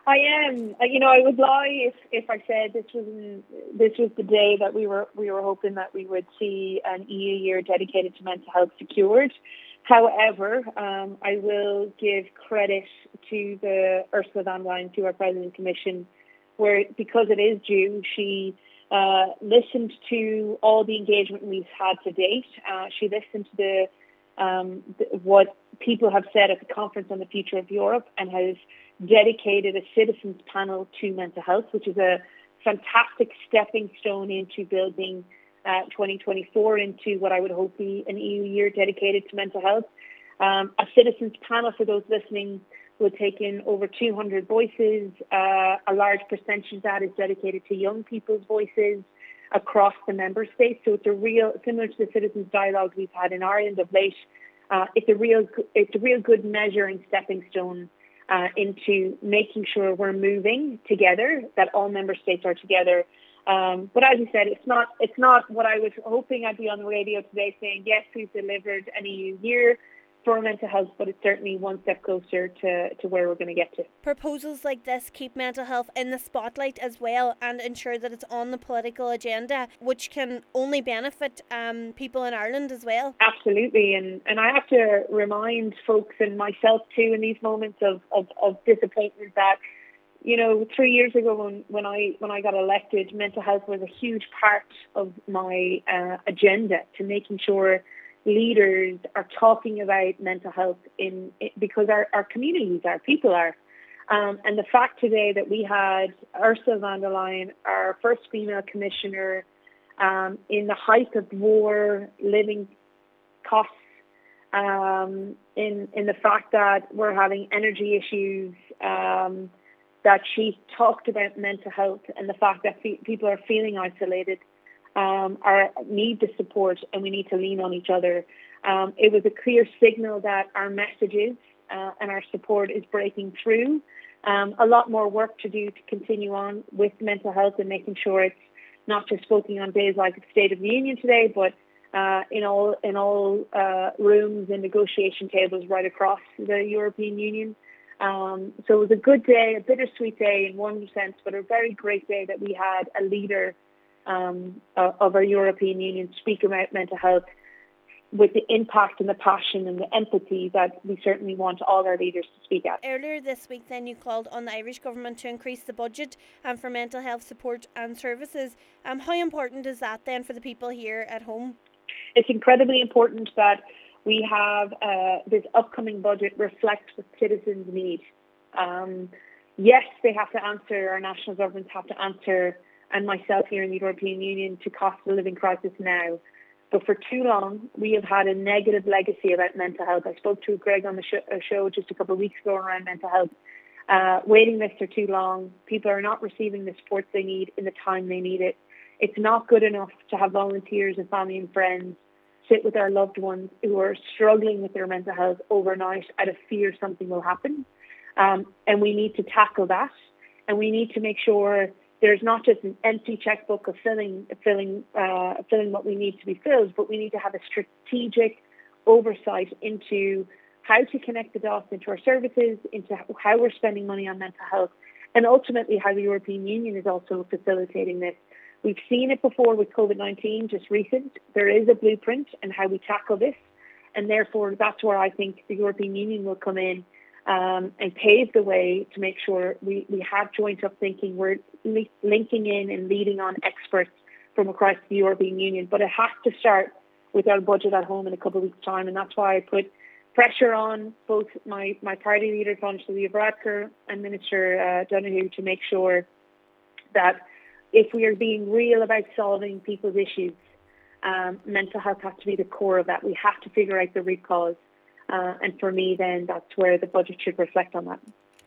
I am. I would lie if I said this was the day that we were hoping that we would see an EU year dedicated to mental health secured. However, I will give credit to the Ursula von der Leyen, to our President of the Commission, where because it is due, she listened to all the engagement we've had to date. She listened to what people have said at the conference on the future of Europe, and has dedicated a citizens panel to mental health, which is a fantastic stepping stone into building 2024 into what I would hope be an EU year dedicated to mental health. A citizens panel, for those listening, will take in over 200 voices. A large percentage of that is dedicated to young people's voices across the member states. So it's similar to the citizens dialogue we've had in Ireland of late. It's a real good measure and stepping stone into making sure we're moving together, that all member states are together. But as you said, it's not what I was hoping. I'd be on the radio today saying, yes, we've delivered an EU year for mental health, but it's certainly one step closer to where we're going to get to. Proposals like this keep mental health in the spotlight as well, and ensure that it's on the political agenda, which can only benefit people in Ireland as well. Absolutely, and I have to remind folks, and myself too, in these moments of disappointment, that 3 years ago when I got elected, mental health was a huge part of my agenda, to making sure leaders are talking about mental health because our communities, our people are. And the fact today that we had Ursula von der Leyen, our first female commissioner, in the height of war, living costs, in the fact that we're having energy issues, that she talked about mental health and the fact that people are feeling isolated, need the support, and we need to lean on each other. It was a clear signal that our messages and our support is breaking through. A lot more work to do to continue on with mental health and making sure it's not just spoken on days like the State of the Union today, but in all rooms and negotiation tables right across the European Union. So it was a good day, a bittersweet day in one sense, but a very great day that we had a leader of our European Union speak about mental health with the impact and the passion and the empathy that we certainly want all our leaders to speak at. Earlier this week then you called on the Irish Government to increase the budget for mental health support and services. How important is that then for the people here at home? It's incredibly important that we have this upcoming budget reflect what citizens need. Yes, they have to answer, our national governments have to answer, and myself here in the European Union, to cost of living crisis now. But for too long, we have had a negative legacy about mental health. I spoke to Greg on the show just a couple of weeks ago around mental health. Waiting lists are too long. People are not receiving the support they need in the time they need it. It's not good enough to have volunteers and family and friends sit with our loved ones who are struggling with their mental health overnight out of fear something will happen. And we need to tackle that. And we need to make sure there's not just an empty checkbook of filling what we need to be filled, but we need to have a strategic oversight into how to connect the dots into our services, into how we're spending money on mental health, and ultimately how the European Union is also facilitating this. We've seen it before with COVID-19, just recent. There is a blueprint and how we tackle this, and therefore that's where I think the European Union will come in and pave the way to make sure we have joint up thinking. We're linking in and leading on experts from across the European Union, but it has to start with our budget at home in a couple of weeks' time, and that's why I put pressure on both my party leader, Tánaiste Varadkar, and Minister Donoghue to make sure that if we are being real about solving people's issues, mental health has to be the core of that. We have to figure out the root cause. And for me, then, that's where the budget should reflect on that.